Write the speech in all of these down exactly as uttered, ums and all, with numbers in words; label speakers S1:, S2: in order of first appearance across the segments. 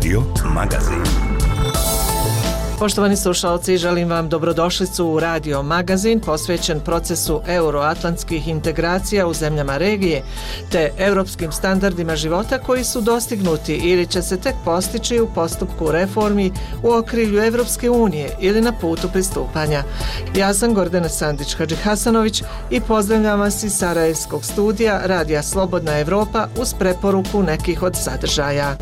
S1: Radio Magazin.
S2: Poštovani slušalci, želim vam dobrodošlicu u Radio Magazin posvećen procesu euroatlantskih integracija u zemljama regije te europskim standardima života koji su dostignuti ili će se tek postići u postupku reformi u okrilju Evropske unije ili na putu pristupanja. Ja sam Gordana Sandić-Hadžihasanović i pozdravljam vas iz Sarajevskog studija Radija Slobodna Evropa uz preporuku nekih od sadržaja.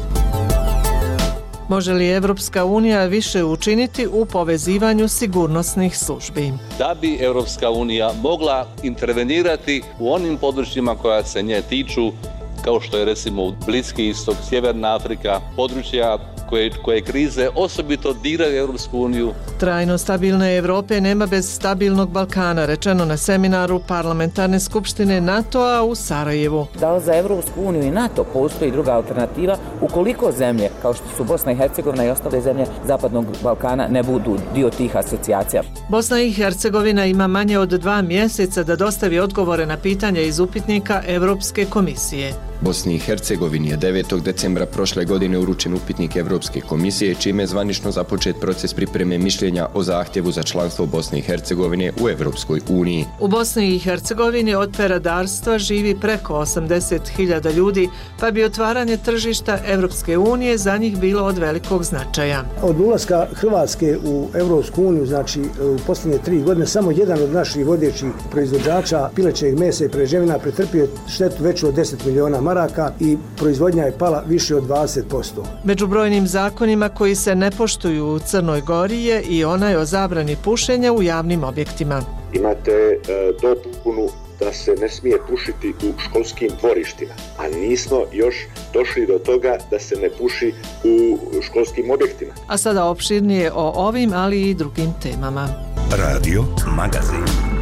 S2: Može li Evropska unija više učiniti u povezivanju sigurnosnih službi?
S3: Da bi Evropska unija mogla intervenirati u onim područjima koja se nje tiču, kao što je recimo Bliski istok, Sjeverna Afrika, područja koje, koje krize osobito diraju Evropsku uniju.
S2: Trajno stabilne Evrope nema bez stabilnog Balkana, rečeno na seminaru Parlamentarne skupštine NATO-a u Sarajevu.
S4: Da li za Evropsku uniju i NATO postoji druga alternativa ukoliko zemlje, kao što su Bosna i Hercegovina i ostale zemlje Zapadnog Balkana, ne budu dio tih asocijacija?
S2: Bosna i Hercegovina ima manje od dva mjeseca da dostavi odgovore na pitanja iz upitnika Evropske komisije.
S5: Bosni i Hercegovini je devetog decembra prošle godine uručen upitnik Evropske komisije, čime je zvanično započet proces pripreme mišljenja o zahtjevu za članstvo Bosne i Hercegovine u Evropskoj uniji.
S2: U Bosni i Hercegovini od peradarstva živi preko osamdeset hiljada ljudi, pa bi otvaranje tržišta Evropske unije za njih bilo od velikog značaja.
S6: Od ulaska Hrvatske u Evropsku uniju, znači u posljednje tri godine, samo jedan od naših vodećih proizvođača pilećeg mesa i prerađevina pretrpio štetu veću od deset miliona maraka i proizvodnja je pala više od dvadeset posto.
S2: Među brojnim zakonima koji se ne poštuju u Crnoj Gori je i onaj o zabrani pušenja u javnim objektima.
S7: Imate e, dopunu da se ne smije pušiti u školskim dvorištima, a nismo još došli do toga da se ne puši u školskim objektima.
S2: A sada opširnije o ovim, ali i drugim temama.
S1: Radio Magazin.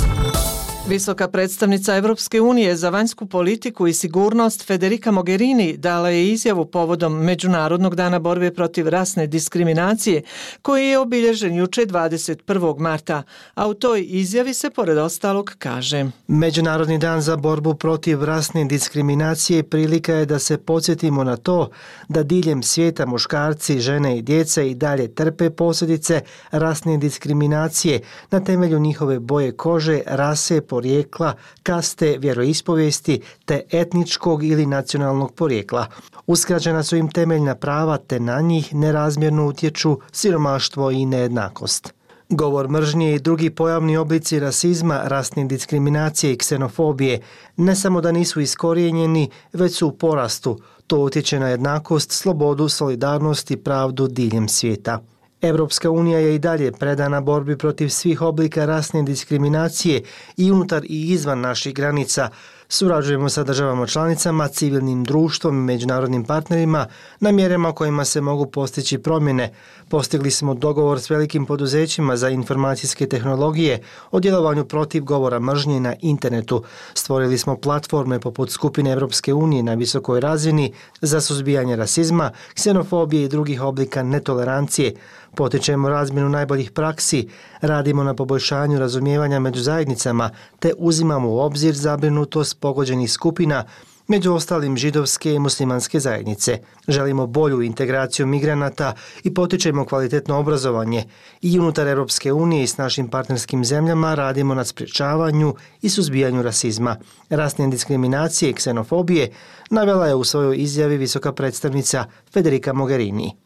S2: Visoka predstavnica Evropske unije za vanjsku politiku i sigurnost Federica Mogherini dala je izjavu povodom Međunarodnog dana borbe protiv rasne diskriminacije, koji je obilježen juče dvadeset prvog marta, a u toj izjavi se pored ostalog kaže:
S8: Međunarodni dan za borbu protiv rasne diskriminacije prilika je da se podsjetimo na to da diljem svijeta muškarci, žene i djeca i dalje trpe posljedice rasne diskriminacije na temelju njihove boje kože, rase, porijekla, kaste, vjeroispovijesti te etničkog ili nacionalnog porijekla. Uskraćena su im temeljna prava te na njih nerazmjerno utječu siromaštvo i nejednakost. Govor mržnje i drugi pojavni oblici rasizma, rasne diskriminacije i ksenofobije ne samo da nisu iskorijenjeni, već su u porastu. To utječe na jednakost, slobodu, solidarnost i pravdu diljem svijeta. Evropska unija je i dalje predana borbi protiv svih oblika rasne diskriminacije i unutar i izvan naših granica. Surađujemo sa državama članicama, civilnim društvom i međunarodnim partnerima na mjerama kojima se mogu postići promjene. Postigli smo dogovor s velikim poduzećima za informacijske tehnologije o djelovanju protiv govora mržnje na internetu. Stvorili smo platforme poput skupine Evropske unije na visokoj razini za suzbijanje rasizma, ksenofobije i drugih oblika netolerancije. Potičemo razmjenu najboljih praksi, radimo na poboljšanju razumijevanja među zajednicama te uzimamo u obzir zabrinutost pogođenih skupina, među ostalim židovske i muslimanske zajednice. Želimo bolju integraciju migranata i potičemo kvalitetno obrazovanje. I unutar Europske unije i s našim partnerskim zemljama radimo na sprječavanju i suzbijanju rasizma, rasne diskriminacije i ksenofobije, navela je u svojoj izjavi visoka predstavnica Federica Mogherini.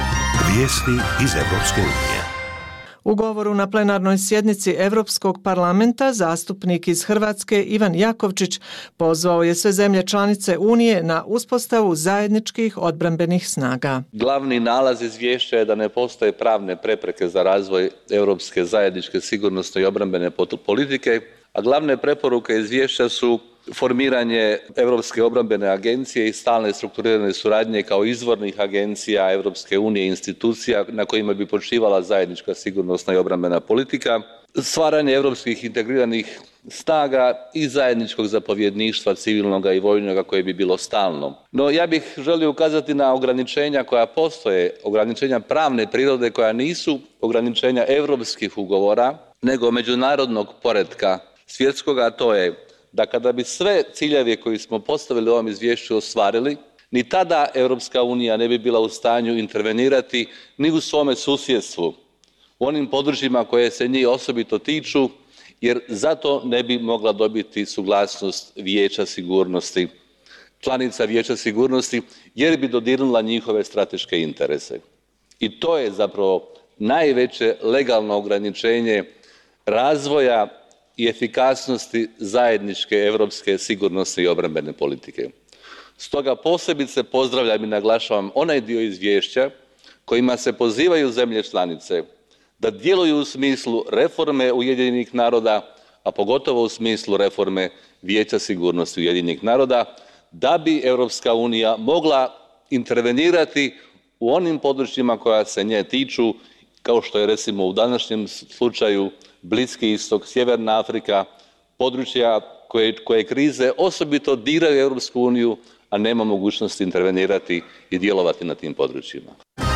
S1: Vijesti iz Evropske unije.
S2: U govoru na plenarnoj sjednici Evropskog parlamenta zastupnik iz Hrvatske Ivan Jakovčić pozvao je sve zemlje članice Unije na uspostavu zajedničkih odbrambenih snaga.
S3: Glavni nalaz izvješća je da ne postoje pravne prepreke za razvoj europske zajedničke sigurnosne i obrambene politike, a glavne preporuke izvješća su formiranje Europske obrambene agencije i stalne strukturirane suradnje kao izvornih agencija Europske unije i institucija na kojima bi počivala zajednička sigurnosna i obrambena politika, stvaranje europskih integriranih snaga i zajedničkog zapovjedništva civilnog i vojnoga koje bi bilo stalno. No ja bih želio ukazati na ograničenja koja postoje, ograničenja pravne prirode koja nisu ograničenja europskih ugovora, nego međunarodnog poretka svjetskoga, a to je da kada bi sve ciljeve koje smo postavili u ovom izvješću ostvarili, Ni tada Europska unija ne bi bila u stanju intervenirati ni u svome susjedstvu, u onim područjima koje se njih osobito tiču, jer zato ne bi mogla dobiti suglasnost Vijeća sigurnosti, članica Vijeća sigurnosti, jer bi dodirnula njihove strateške interese. I to je zapravo najveće legalno ograničenje razvoja i efikasnosti zajedničke europske sigurnosne i obrambene politike. Stoga posebice pozdravljam i naglašavam onaj dio izvješća kojima se pozivaju zemlje članice da djeluju u smislu reforme Ujedinjenih naroda, a pogotovo u smislu reforme Vijeća sigurnosti Ujedinjenih naroda, da bi Europska unija mogla intervenirati u onim područjima koja se nje tiču, kao što je recimo u današnjem slučaju Bliski istok, Sjeverna Afrika, područja koje, koje krize osobito diraju Europsku uniju, a nema mogućnosti intervenirati i djelovati na tim područjima.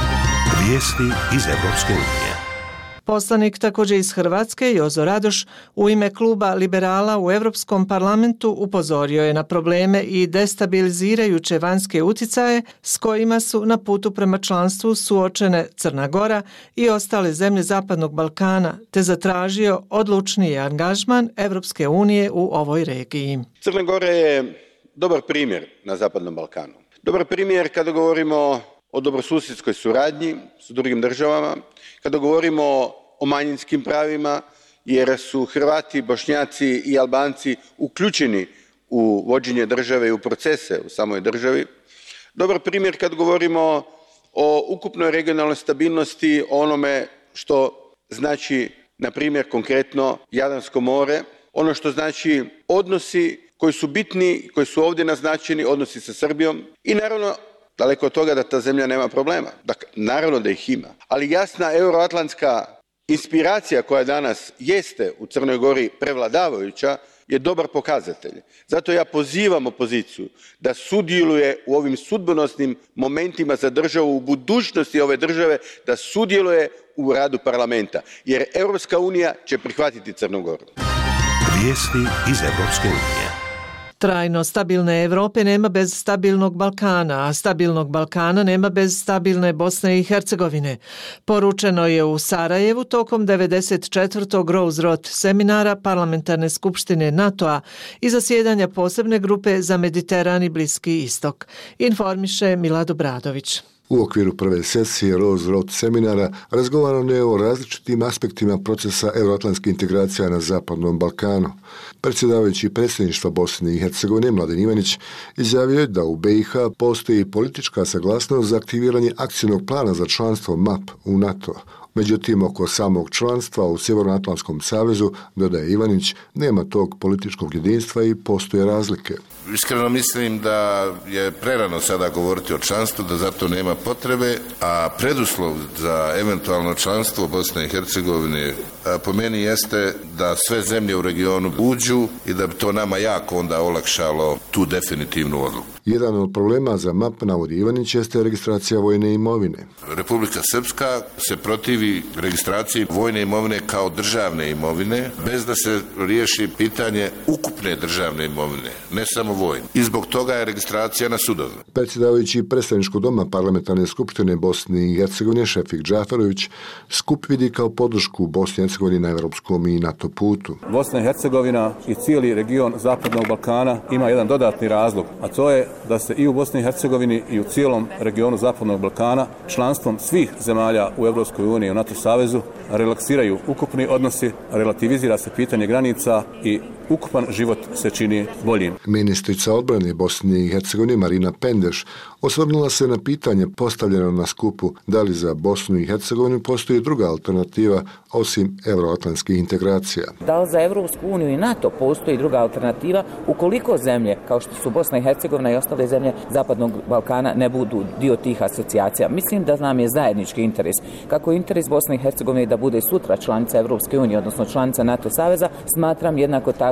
S1: Vijesti iz Europske unije.
S2: Poslanik također iz Hrvatske, Jozo Radoš, u ime kluba liberala u Europskom parlamentu upozorio je na probleme i destabilizirajuće vanjske utjecaje s kojima su na putu prema članstvu suočene Crna Gora i ostale zemlje Zapadnog Balkana, te zatražio odlučniji angažman Europske unije u ovoj regiji.
S9: Crna Gora je dobar primjer na Zapadnom Balkanu. Dobar primjer kada govorimo o dobrosusjedskoj suradnji s drugim državama, kada govorimo o manjinskim pravima, jer su Hrvati, Bošnjaci i Albanci uključeni u vođenje države i u procese u samoj državi. Dobar primjer kad govorimo o ukupnoj regionalnoj stabilnosti, o onome što znači, na primjer, konkretno Jadransko more, ono što znači odnosi koji su bitni, koji su ovdje naznačeni, odnosi sa Srbijom i naravno daleko od toga da ta zemlja nema problema. Dakle, naravno da ih ima. Ali jasna euroatlantska inspiracija koja danas jeste u Crnoj Gori prevladavajuća je dobar pokazatelj. Zato ja pozivam opoziciju da sudjeluje u ovim sudbonosnim momentima za državu, u budućnosti ove države, da sudjeluje u radu parlamenta. Jer Europska unija će prihvatiti Crnu Goru.
S1: Vijesti iz Europske unije.
S2: Trajno stabilne Europe nema bez stabilnog Balkana, a stabilnog Balkana nema bez stabilne Bosne i Hercegovine. Poručeno je u Sarajevu tokom devedeset četvrtog Rose Road seminara Parlamentarne skupštine NATO-a i zasjedanja posebne grupe za Mediteran i Bliski istok. Informiše Milad Obradović.
S10: U okviru prve sesije Rose Road seminara razgovarano je o različitim aspektima procesa euroatlantske integracija na Zapadnom Balkanu. Predsjedavajući predsjedništva Bosne i Hercegovine Mladen Ivanić izjavio je da u B i H postoji politička saglasnost za aktiviranje akcijnog plana za članstvo M A P u NATO. Međutim, oko samog članstva u Sjevernoatlantskom savezu, dodaje Ivanić, nema tog političkog jedinstva i postoje razlike.
S11: Iskreno mislim da je prerano sada govoriti o članstvu, da zato nema potrebe, a preduslov za eventualno članstvo Bosne i Hercegovine po meni jeste da sve zemlje u regionu uđu i da bi to nama jako onda olakšalo tu definitivnu odluku.
S10: Jedan od problema za M A P, navodi Ivanić, jeste registracija vojne imovine.
S11: Republika Srpska se protivi registraciji vojne imovine kao državne imovine, bez da se riješi pitanje ukupne državne imovine, ne samo vojne. I zbog toga je registracija na sudovima.
S10: Predsjedavajući predstavničkog doma Parlamentarne skupštine Bosne i Hercegovine Šefik Džaferović skup vidi kao podršku Bosne i Hercegovine na evropskom i NATO putu.
S12: Bosna i Hercegovina i cijeli region Zapadnog Balkana ima jedan dodatni razlog, a to je da se i u Bosni i Hercegovini i u cijelom regionu Zapadnog Balkana članstvom svih zemalja u Europskoj uniji i u NATO savezu relaksiraju ukupni odnosi, relativizira se pitanje granica i ukupan život se čini boljim.
S10: Ministrica odbrane Bosne i Hercegovine Marina Pendeš osvrnula se na pitanje postavljeno na skupu da li za Bosnu i Hercegovinu postoji druga alternativa osim euroatlantskih integracija.
S4: Da li za Europsku uniju i NATO postoji druga alternativa ukoliko zemlje kao što su Bosna i Hercegovina i ostale zemlje Zapadnog Balkana ne budu dio tih asocijacija? Mislim da nam je zajednički interes. Kako je interes Bosne i Hercegovine da bude sutra članica Europske unije, odnosno članica NATO saveza, smatram jednako tako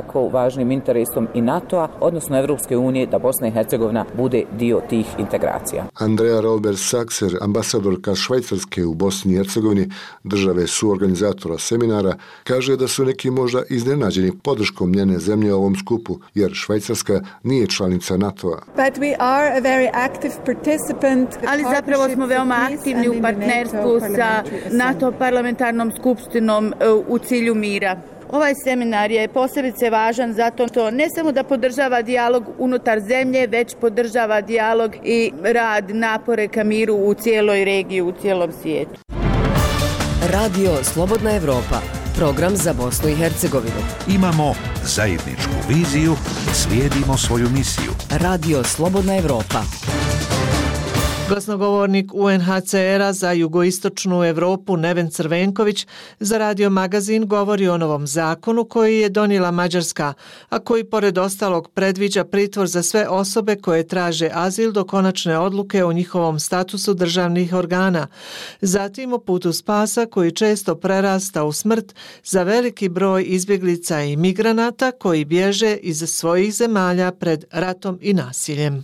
S4: jako važnim interesom i NATO-a, odnosno Evropske unije, da Bosna i Hercegovina bude dio tih integracija.
S10: Andrea Rolber-Sakser, ambasadorka Švajcarske u Bosni i Hercegovini, države suorganizatora seminara, kaže da su neki možda iznenađeni podrškom njene zemlje ovom skupu, jer Švajcarska nije članica NATO-a.
S13: Ali zapravo smo veoma aktivni u partnerstvu sa NATO parlamentarnom skupštinom u cilju mira. Ovaj seminar je posebice važan zato što ne samo da podržava dijalog unutar zemlje, već podržava dijalog i rad, napore ka miru u cijeloj regiji, u cijelom svijetu.
S14: Radio Slobodna Evropa, program za Bosnu i Hercegovinu.
S1: Imamo zajedničku viziju i slijedimo svoju misiju.
S14: Radio Slobodna Evropa.
S2: Glasnogovornik U N H C R-a za jugoistočnu Evropu Neven Crvenković za Radio Magazin govori o novom zakonu koji je donijela Mađarska, a koji pored ostalog predviđa pritvor za sve osobe koje traže azil do konačne odluke o njihovom statusu državnih organa. Zatim o putu spasa koji često prerasta u smrt za veliki broj izbjeglica i migranata koji bježe iz svojih zemalja pred ratom i nasiljem.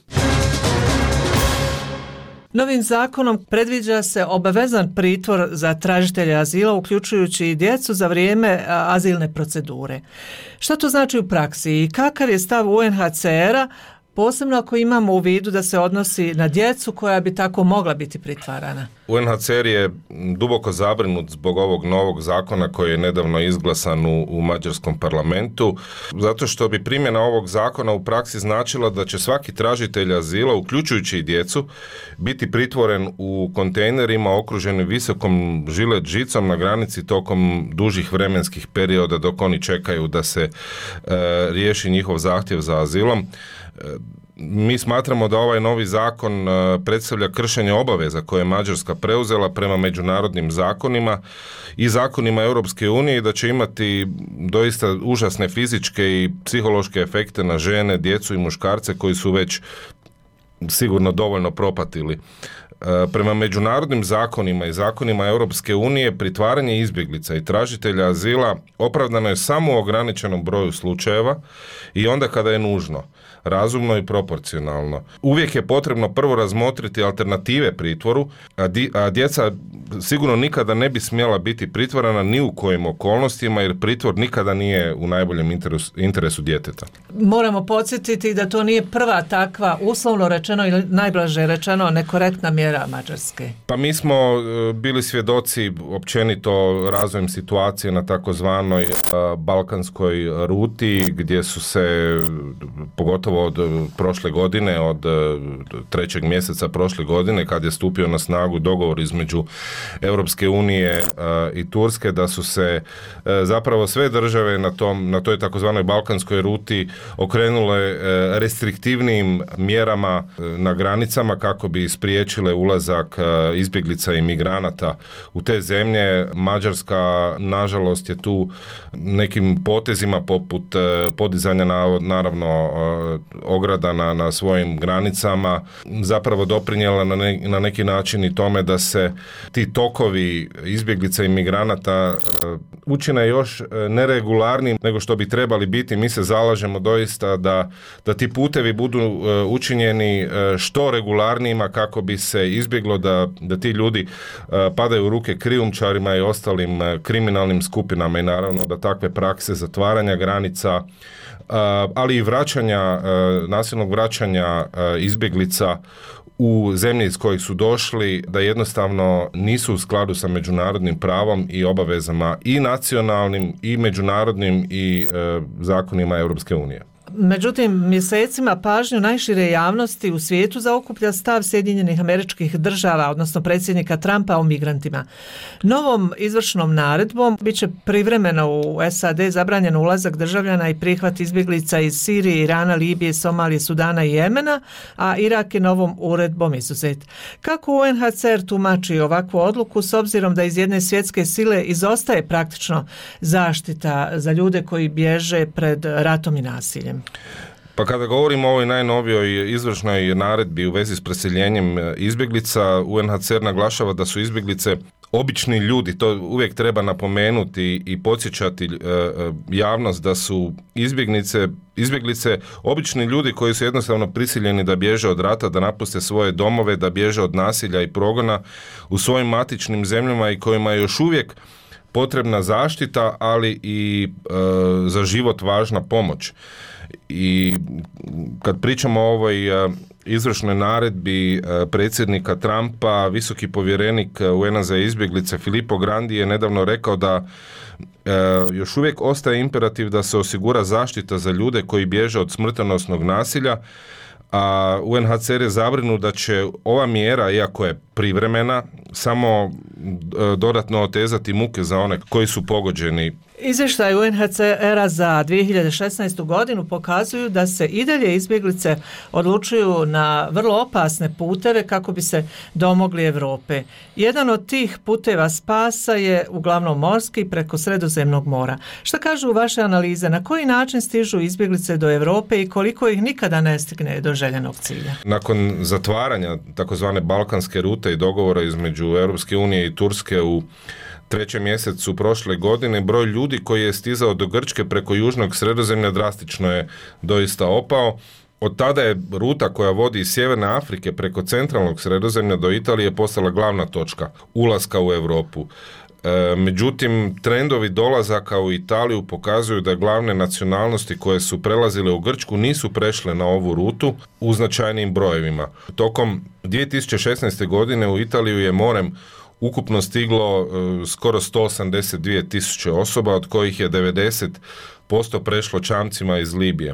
S2: Novim zakonom predviđa se obavezan pritvor za tražitelje azila, uključujući i djecu za vrijeme azilne procedure. Šta to znači u praksi i kakav je stav U N H C R-a, posebno ako imamo u vidu da se odnosi na djecu koja bi tako mogla biti pritvarana?
S15: U N H C R je duboko zabrinut zbog ovog novog zakona koji je nedavno izglasan u, u mađarskom parlamentu, zato što bi primjena ovog zakona u praksi značila da će svaki tražitelj azila, uključujući i djecu, biti pritvoren u kontejnerima okruženi visokom žilet žicom na granici tokom dužih vremenskih perioda dok oni čekaju da se e, riješi njihov zahtjev za azilom. Mi smatramo da ovaj novi zakon predstavlja kršenje obaveza koje je Mađarska preuzela prema međunarodnim zakonima i zakonima Europske unije i da će imati doista užasne fizičke i psihološke efekte na žene, djecu i muškarce koji su već sigurno dovoljno propatili. Prema međunarodnim zakonima i zakonima Europske unije pritvaranje izbjeglica i tražitelja azila opravdano je samo u ograničenom broju slučajeva i onda kada je nužno, razumno i proporcionalno. Uvijek je potrebno prvo razmotriti alternative pritvoru, a, di, a djeca sigurno nikada ne bi smjela biti pritvorana ni u kojim okolnostima jer pritvor nikada nije u najboljem interesu, interesu djeteta.
S2: Moramo podsjetiti da to nije prva takva, uslovno rečeno ili najblaže rečeno, nekorektna mjera Mađarske.
S15: Pa mi smo bili svjedoci općenito razvojem situacije na takozvanoj balkanskoj ruti gdje su se pogotovo od prošle godine, od trećeg mjeseca prošle godine kad je stupio na snagu dogovor između Europske unije i Turske da su se zapravo sve države na, tom, na toj takozvanoj balkanskoj ruti okrenule restriktivnijim mjerama na granicama kako bi spriječile ulazak izbjeglica i migranata u te zemlje. Mađarska nažalost je tu nekim potezima poput podizanja naravno ograda na, na svojim granicama zapravo doprinijela na, ne, na neki način i tome da se ti tokovi izbjeglica i migranata uh, učine još neregularnim nego što bi trebali biti. Mi se zalažemo doista da, da ti putevi budu uh, učinjeni uh, što regularnijima kako bi se izbjeglo da, da ti ljudi uh, padaju u ruke krijumčarima i ostalim uh, kriminalnim skupinama i naravno da takve prakse zatvaranja granica Uh, ali i vraćanja, uh, nasilnog vraćanja uh, izbjeglica u zemlje iz kojih su došli, da jednostavno nisu u skladu sa međunarodnim pravom i obavezama i nacionalnim i međunarodnim i uh, zakonima Europske unije.
S2: Međutim, mjesecima pažnju najšire javnosti u svijetu zaokuplja stav Sjedinjenih Američkih Država, odnosno predsjednika Trumpa o migrantima. Novom izvršnom naredbom bit će privremeno u S A D zabranjen ulazak državljana i prihvat izbjeglica iz Sirije, Irana, Libije, Somalije, Sudana i Jemena, a Irak je novom uredbom izuzet. Kako U N H C R tumači ovakvu odluku s obzirom da iz jedne svjetske sile izostaje praktično zaštita za ljude koji bježe pred ratom i nasiljem?
S15: Pa kada govorimo o ovoj najnovijoj izvršnoj naredbi u vezi s preseljenjem izbjeglica, U N H C R naglašava da su izbjeglice obični ljudi, to uvijek treba napomenuti i podsjećati javnost da su izbjeglice, izbjeglice obični ljudi koji su jednostavno prisiljeni da bježe od rata, da napuste svoje domove, da bježe od nasilja i progona u svojim matičnim zemljama i kojima je još uvijek potrebna zaštita, ali i e, za život važna pomoć. I kad pričamo o ovoj e, izvršnoj naredbi e, predsjednika Trumpa, visoki povjerenik U N-a za izbjeglice Filippo Grandi je nedavno rekao da e, još uvijek ostaje imperativ da se osigura zaštita za ljude koji bježe od smrtonosnog nasilja, a U N H C R je zabrinut da će ova mjera, iako je privremena, samo dodatno otezati muke za one koji su pogođeni.
S2: Izvještaj U N H C R-a za dvije hiljade šesnaestu. godinu pokazuju da se i dalje izbjeglice odlučuju na vrlo opasne puteve kako bi se domogli Europe. Jedan od tih puteva spasa je uglavnom morski preko Sredozemnog mora. Šta kažu vaše analize? Na koji način stižu izbjeglice do Europe i koliko ih nikada ne stigne do željenog cilja?
S15: Nakon zatvaranja takozvane balkanske rute i dogovora između Europske unije i Turske u trećem mjesecu prošle godine, broj ljudi koji je stizao do Grčke preko južnog Sredozemlja drastično je doista opao. Od tada je ruta koja vodi iz Sjeverne Afrike preko centralnog Sredozemlja do Italije postala glavna točka ulaska u Europu. E, međutim, trendovi dolazaka u Italiju pokazuju da glavne nacionalnosti koje su prelazile u Grčku nisu prešle na ovu rutu u značajnim brojevima. Tokom dvije tisuće šesnaeste. godine u Italiju je morem ukupno stiglo uh, skoro sto osamdeset dvije tisuće osoba, od kojih je devedeset posto prešlo čamcima iz Libije.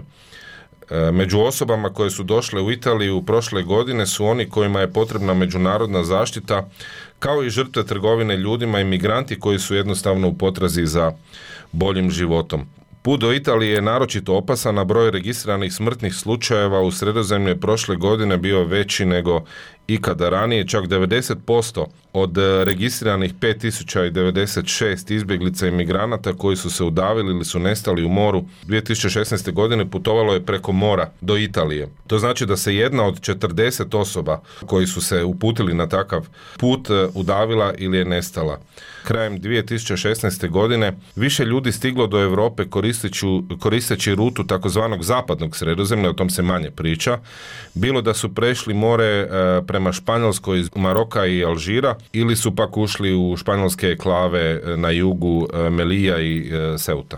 S15: Uh, među osobama koje su došle u Italiju prošle godine su oni kojima je potrebna međunarodna zaštita, kao i žrtve trgovine ljudima i migranti koji su jednostavno u potrazi za boljim životom. Put do Italije je naročito opasan, a broj registriranih smrtnih slučajeva u Sredozemlju je prošle godine bio veći nego ikada ranije. Čak devedeset posto od registriranih pet tisuća devedeset šest izbjeglica i migranata koji su se udavili ili su nestali u moru dvije tisuće šesnaeste. godine putovalo je preko mora do Italije. To znači da se jedna od četrdeset osoba koji su se uputili na takav put udavila ili je nestala. Krajem dvije tisuće šesnaeste. godine više ljudi stiglo do Europe koristeći, koristeći rutu takozvanog zapadnog Sredozemlja, o tom se manje priča, bilo da su prešli more e, prema Španjolskoj iz Maroka i Alžira, ili su pak ušli u španjolske enklave na jugu e, Melija i e, Ceuta.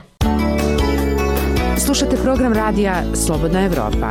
S16: Slušate program radija Slobodna Evropa.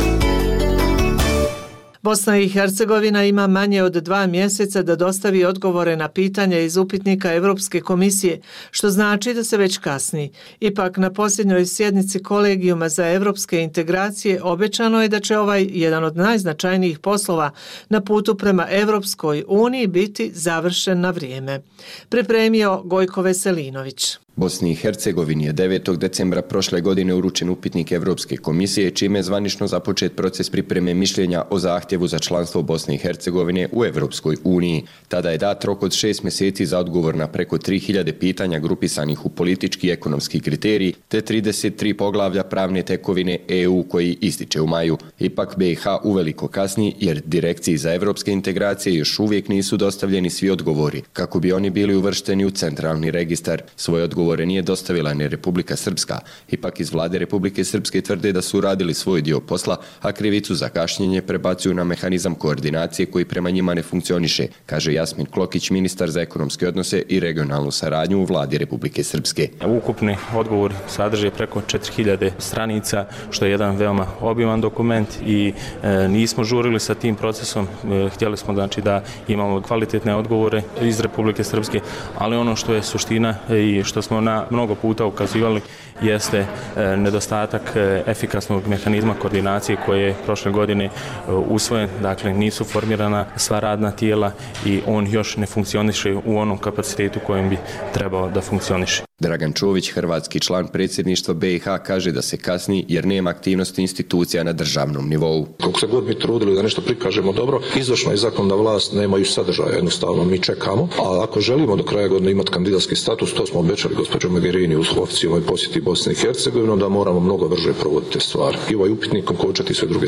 S2: Bosna i Hercegovina ima manje od dva mjeseca da dostavi odgovore na pitanja iz upitnika Europske komisije, što znači da se već kasni. Ipak na posljednjoj sjednici Kolegijuma za europske integracije obećano je da će ovaj jedan od najznačajnijih poslova na putu prema Europskoj uniji biti završen na vrijeme. Pripremio Gojko Veselinović.
S5: Bosni i Hercegovini je devetog decembra prošle godine uručen upitnik Europske komisije, čime je zvanično započet proces pripreme mišljenja o zahtjevu za članstvo Bosne i Hercegovine u Europskoj uniji. Tada je dat rok od šest mjeseci za odgovor na preko tri hiljade pitanja grupisanih u politički i ekonomski kriterij, te trideset tri poglavlja pravne tekovine E U koji ističe u maju. Ipak B i H uveliko kasni jer Direkciji za europske integracije još uvijek nisu dostavljeni svi odgovori, kako bi oni bili uvršteni u centralni registar. Svoj odgovor Odgovore nije dostavila ni Republika Srpska. Ipak iz vlade Republike Srpske tvrde da su uradili svoj dio posla, a krivicu za kašnjenje prebacuju na mehanizam koordinacije koji prema njima ne funkcioniše, kaže Jasmin Klokić, ministar za ekonomske odnose i regionalnu saradnju u vladi Republike Srpske.
S17: Ukupni odgovor sadrži preko četiri hiljade stranica, što je jedan veoma obiman dokument i e, nismo žurili sa tim procesom. E, htjeli smo znači da imamo kvalitetne odgovore iz Republike Srpske, ali ono što je suština i što smo na mnogo puta ukazivali jeste e, nedostatak e, efikasnog mehanizma koordinacije koje je prošle godine e, usvojen. Dakle, nisu formirana sva radna tijela i on još ne funkcioniše u onom kapacitetu kojem bi trebao da funkcioniše.
S5: Dragan Čović, hrvatski član predsjedništva B i H, kaže da se kasni jer nema aktivnosti institucija na državnom nivou.
S18: Kako se god mi trudili da nešto prikažemo dobro, izvršna i zakonodavna vlast nemaju sadržaja, jednostavno mi čekamo, a ako želimo do kraja godine imati kandidatski status, to smo obećali gospođo Mogherini u oficijalnoj posjeti Bosne i Hercegovine, da moramo mnogo brže provoditi stvari i ovaj upitnik kočati sve druge stvari.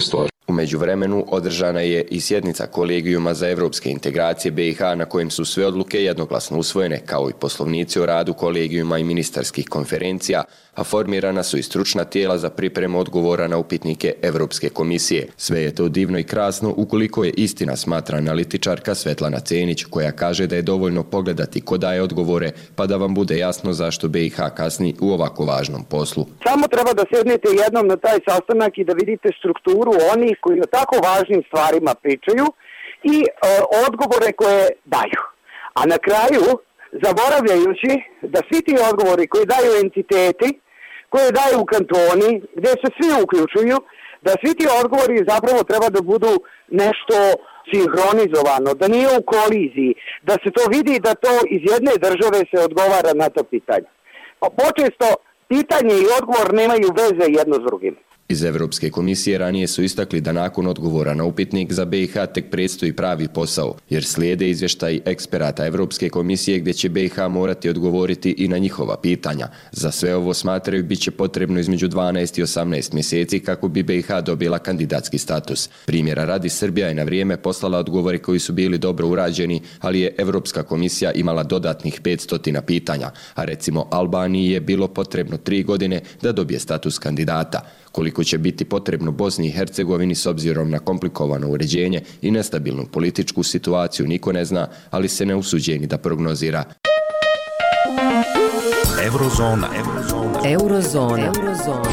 S5: U međuvremenu održana je i sjednica kolegijuma za evropske integracije B i H na kojem su sve odluke jednoglasno usvojene, kao i poslovnici o radu kolegijuma i ministarskih konferencija, a formirana su i stručna tijela za pripremu odgovora na upitnike Evropske komisije. Sve je to divno i krasno ukoliko je istina, smatra analitičarka Svetlana Cenić, koja kaže da je dovoljno pogledati ko daje odgovore, pa da vam bude jasno zašto B i H kasni u ovako važnom poslu.
S19: Samo treba da sjednete jednom na taj sastanak i da vidite strukturu onih koji o tako važnim stvarima pričaju i e, odgovore koje daju. A na kraju, zaboravljajući da svi ti odgovori koje daju entiteti, koje daju kantoni, gdje se svi uključuju, da svi ti odgovori zapravo treba da budu nešto sinhronizovano, da nije u koliziji, da se to vidi da to iz jedne države se odgovara na to pitanje. Počesto pitanje i odgovor nemaju veze jedno s drugim.
S5: Iz Evropske komisije ranije su istakli da nakon odgovora na upitnik za B i H tek predstoji pravi posao, jer slijede izvještaji eksperata Evropske komisije gdje će B i H morati odgovoriti i na njihova pitanja. Za sve ovo smatraju bit će potrebno između dvanaest i osamnaest mjeseci kako bi B i H dobila kandidatski status. Primjera radi, Srbija je na vrijeme poslala odgovore koji su bili dobro urađeni, ali je Evropska komisija imala dodatnih petsto pitanja, a recimo Albaniji je bilo potrebno tri godine da dobije status kandidata. Koliko će biti potrebno Bosni i Hercegovini s obzirom na komplikovano uređenje i nestabilnu političku situaciju niko ne zna, ali se ne usuđuje ni da prognozira.
S1: Eurozona. Eurozona.
S14: Eurozona. Eurozona.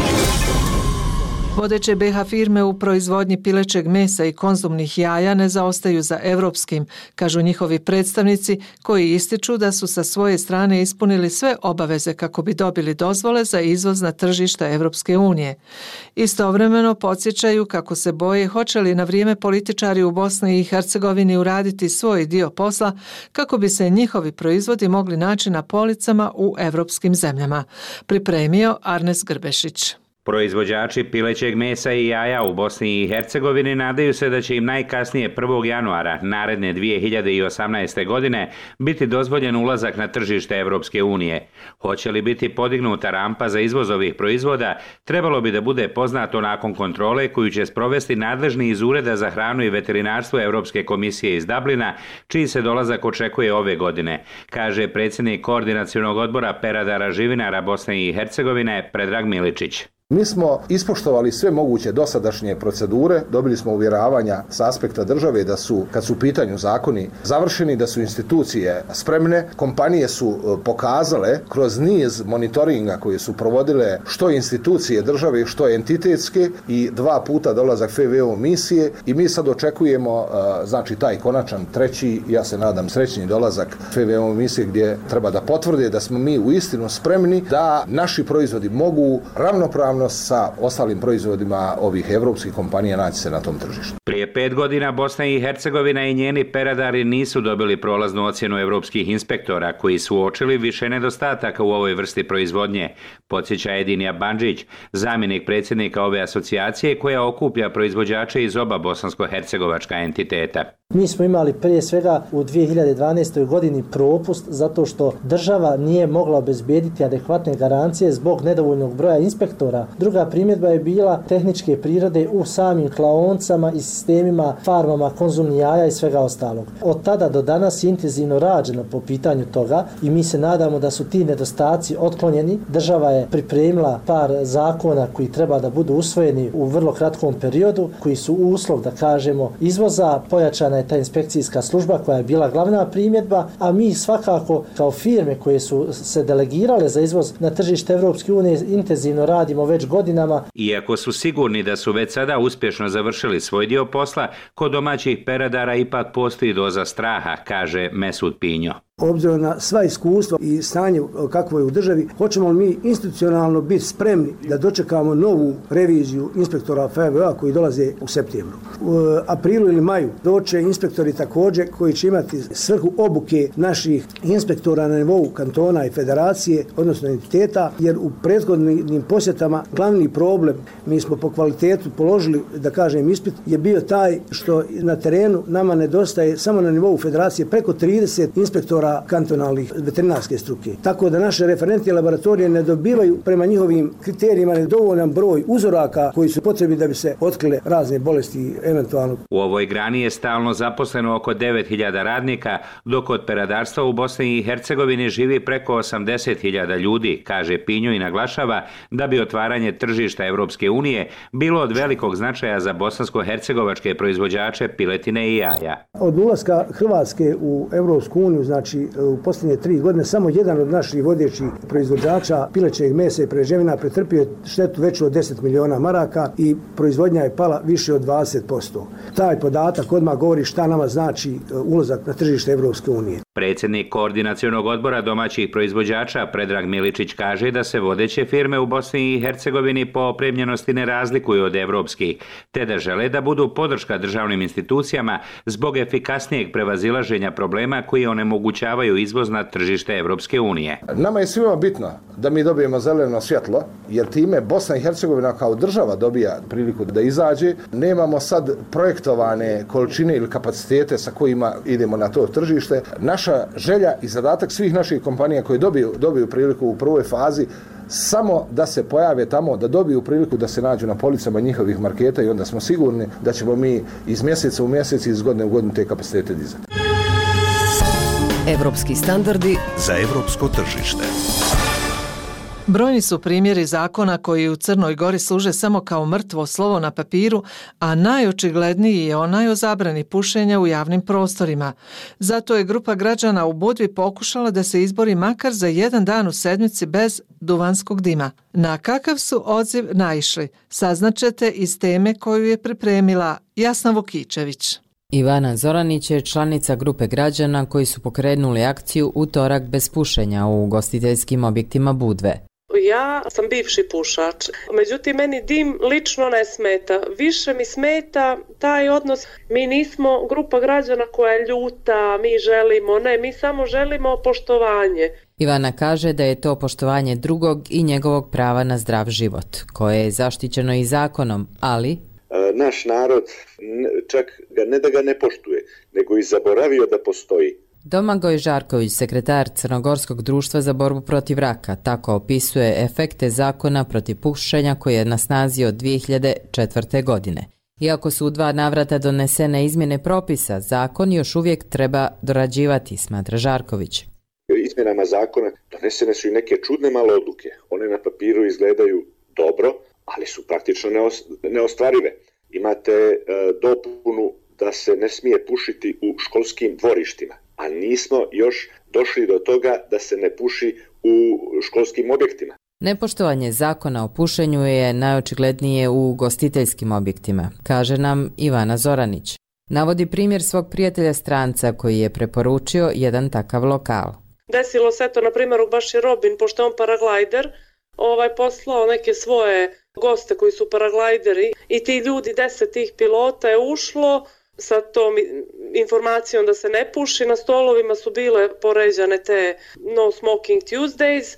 S2: Vodeće B i H firme u proizvodnji pilećeg mesa i konzumnih jaja ne zaostaju za evropskim, kažu njihovi predstavnici koji ističu da su sa svoje strane ispunili sve obaveze kako bi dobili dozvole za izvoz na tržišta Evropske unije. Istovremeno podsjećaju kako se boje hoće li na vrijeme političari u Bosni i Hercegovini uraditi svoj dio posla kako bi se njihovi proizvodi mogli naći na policama u evropskim zemljama. Pripremio Arnes Grbešić.
S20: Proizvođači pilećeg mesa i jaja u Bosni i Hercegovini nadaju se da će im najkasnije prvog januara naredne dvije hiljade osamnaeste. godine biti dozvoljen ulazak na tržište Evropske unije. Hoće li biti podignuta rampa za izvoz ovih proizvoda, trebalo bi da bude poznato nakon kontrole koju će sprovesti nadležni iz Ureda za hranu i veterinarstvo Evropske komisije iz Dublina, čiji se dolazak očekuje ove godine, kaže predsjednik koordinacionog odbora Peradara Živinara Bosne i Hercegovine Predrag Miličić.
S21: Mi smo ispoštovali sve moguće dosadašnje procedure, dobili smo uvjeravanja s aspekta države da su, kad su u pitanju zakoni, završeni, da su institucije spremne. Kompanije su pokazale kroz niz monitoringa koje su provodile što institucije države, što entitetske i dva puta dolazak F V O misije i mi sad očekujemo znači taj konačan treći, ja se nadam srećni dolazak F V O misije gdje treba da potvrde da smo mi uistinu spremni da naši proizvodi mogu ravnopravno sa ostalim proizvodima ovih evropskih kompanija naći se na tom tržištu.
S20: Prije pet godina Bosna i Hercegovina i njeni peradari nisu dobili prolaznu ocjenu evropskih inspektora koji su uočili više nedostataka u ovoj vrsti proizvodnje, podsjeća Edinja Bandžić, zamjenik predsjednika ove asocijacije koja okuplja proizvođače iz oba bosansko-hercegovačka entiteta.
S22: Mi smo imali prije svega u dvije hiljade dvanaestoj. godini propust zato što država nije mogla obezbijediti adekvatne garancije zbog nedovoljnog broja inspektora. Druga primjedba je bila tehničke prirode u samim klaoncama i sistemima, farmama, konzumnih jaja i svega ostalog. Od tada do danas je intenzivno rađeno po pitanju toga i mi se nadamo da su ti nedostaci otklonjeni. Država je pripremila par zakona koji treba da budu usvojeni u vrlo kratkom periodu, koji su uslov, da kažemo, izvoza. Pojačana je ta inspekcijska služba koja je bila glavna primjedba, a mi svakako kao firme koje su se delegirale za izvoz na tržište Evropske unije intenzivno radimo već godinama.
S20: Iako su sigurni da su već sada uspješno završili svoj dio posla, kod domaćih peradara ipak postoji doza straha, kaže Mesud Pinjo.
S6: Obzirom na sva iskustva i stanje kakvo je u državi, hoćemo li mi institucionalno biti spremni da dočekamo novu reviziju inspektora F V O koji dolaze u septembru. U aprilu ili maju doće inspektori također koji će imati svrhu obuke naših inspektora na nivou kantona i federacije, odnosno entiteta, jer u prethodnim posjetama glavni problem, mi smo po kvalitetu položili, da kažem, ispit, je bio taj što na terenu nama nedostaje samo na nivou federacije preko trideset inspektora liječnika kantonalnih veterinarske struke. Tako da naše referentne laboratorije ne dobivaju prema njihovim kriterijima nedovoljan broj uzoraka koji su potrebni da bi se otkrile razne bolesti eventualno.
S20: U ovoj grani je stalno zaposleno oko devet hiljada radnika, dok od peradarstva u Bosni i Hercegovini živi preko osamdeset hiljada ljudi, kaže Pinjo i naglašava da bi otvaranje tržišta Evropske unije bilo od velikog značaja za bosansko-hercegovačke proizvođače piletine i jaja.
S6: Od ulaska Hrvatske u Evropsku uniju, znači u posljednje tri godine, samo jedan od naših vodećih proizvođača pilećeg mesa i prerađevina pretrpio štetu veću od deset miliona maraka i proizvodnja je pala više od dvadeset posto. Taj podatak odmah govori šta nama znači ulazak na tržište Evropske unije.
S20: Predsjednik Koordinacionog odbora domaćih proizvođača Predrag Miličić kaže da se vodeće firme u Bosni i Hercegovini po opremljenosti ne razlikuju od evropskih, te da žele da budu podrška državnim institucijama zbog efikasnijeg prevazilaženja problema koji onemogućavaju izvoz na tržište Evropske unije.
S21: Nama je svima bitno da mi dobijemo zeleno svjetlo, jer time Bosna i Hercegovina kao država dobija priliku da izađe. Nemamo sad projektovane količine ili kapacitete sa kojima idemo na to tržište. Naša želja i zadatak svih naših kompanija koje dobiju, dobiju priliku u prvoj fazi samo da se pojave tamo, da dobiju priliku da se nađu na policama njihovih marketa i onda smo sigurni da ćemo mi iz mjeseca u mjesec i iz godine u godinu te kapacitete dizati.
S14: Evropski standardi
S1: za evropsko tržište.
S2: Brojni su primjeri zakona koji u Crnoj Gori služe samo kao mrtvo slovo na papiru, a najočigledniji je onaj o zabrani pušenja u javnim prostorima. Zato je grupa građana u Budvi pokušala da se izbori makar za jedan dan u sedmici bez duvanskog dima. Na kakav su odziv naišli, saznaćete iz teme koju je pripremila Jasna Vukičević.
S7: Ivana Zoranić je članica grupe građana koji su pokrenuli akciju Utorak bez pušenja u ugostiteljskim objektima Budve.
S8: Ja sam bivši pušač, međutim meni dim lično ne smeta. Više mi smeta taj odnos. Mi nismo grupa građana koja je ljuta, mi želimo, ne, mi samo želimo poštovanje.
S7: Ivana kaže da je to poštovanje drugog i njegovog prava na zdrav život, koje je zaštićeno i zakonom, ali...
S23: Naš narod čak ga ne da ga ne poštuje, nego i zaboravio da postoji.
S7: Domagoj Žarković, sekretar Crnogorskog društva za borbu protiv raka, tako opisuje efekte zakona protiv pušenja koji je na snazi od dvije hiljade četvrte. godine. Iako su u dva navrata donesene izmjene propisa, zakon još uvijek treba dorađivati, smatra Žarković.
S23: Izmjenama zakona donesene su i neke čudne male odluke. One na papiru izgledaju dobro, ali su praktično neostvarive. Imate e, dopunu da se ne smije pušiti u školskim dvorištima, a nismo još došli do toga da se ne puši u školskim objektima.
S7: Nepoštovanje zakona o pušenju je najočiglednije u ugostiteljskim objektima, kaže nam Ivana Zoranić. Navodi primjer svog prijatelja stranca koji je preporučio jedan takav lokal.
S8: Desilo se to, na primjer, u Baši Robin, pošto je on paraglajder, ovaj poslao neke svoje goste koji su paraglajderi i ti ljudi, deset tih pilota je ušlo sa tom informacijom da se ne puši. Na stolovima su bile poređane te No Smoking Tuesdays,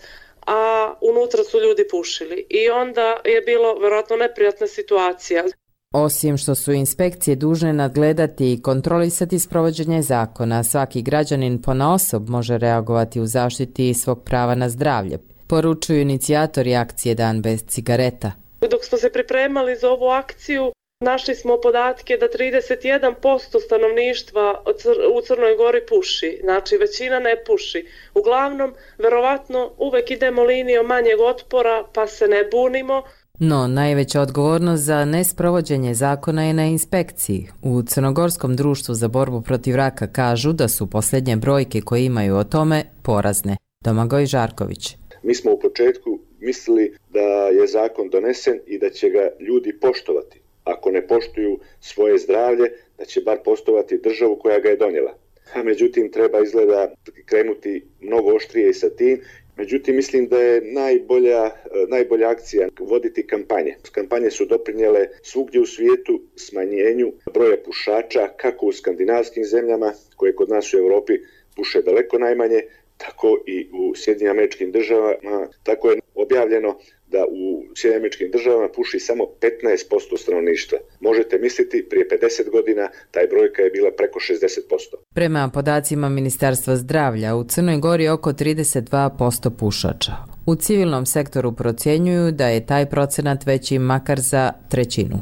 S8: a unutra su ljudi pušili. I onda je bilo vjerojatno neprijatna situacija.
S7: Osim što su inspekcije dužne nadgledati i kontrolisati sprovođenje zakona, svaki građanin ponaosob može reagovati u zaštiti svog prava na zdravlje, poručuju inicijatori akcije Dan bez cigareta.
S8: Dok smo se pripremali za ovu akciju, našli smo podatke da trideset jedan posto stanovništva u Crnoj Gori puši, znači većina ne puši. Uglavnom, verovatno uvek idemo linijom manjeg otpora pa se ne bunimo.
S7: No, najveća odgovornost za nesprovođenje zakona je na inspekciji. U Crnogorskom društvu za borbu protiv raka kažu da su posljednje brojke koje imaju o tome porazne. Domagoj Žarković.
S23: Mi smo u početku mislili da je zakon donesen i da će ga ljudi poštovati. Ako ne poštuju svoje zdravlje, da će bar poštovati državu koja ga je donijela. A međutim, treba izgleda krenuti mnogo oštrije i sa tim. Međutim, mislim da je najbolja, najbolja akcija voditi kampanje. Kampanje su doprinjele svugdje u svijetu smanjenju broja pušača, kako u skandinavskim zemljama, koje kod nas u Europi puše daleko najmanje, tako i u Sjedinjenim Američkim Državama. Tako je objavljeno da u Sjedinjenim Američkim Državama puši samo petnaest posto stanovništva. Možete misliti, prije pedeset godina taj brojka je bila preko šezdeset posto.
S7: Prema podacima Ministarstva zdravlja, u Crnoj Gori oko trideset dva posto pušača. U civilnom sektoru procjenjuju da je taj procenat veći makar za trećinu.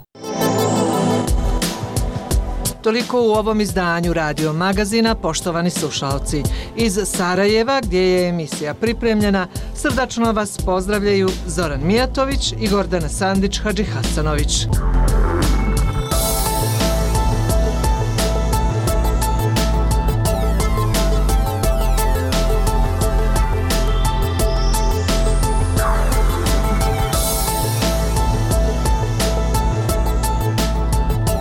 S2: Toliko u ovom izdanju Radio Magazina, poštovani slušalci. Iz Sarajeva, gdje je emisija pripremljena, srdačno vas pozdravljaju Zoran Mijatović i Gordana Sandić-Hadžihasanović.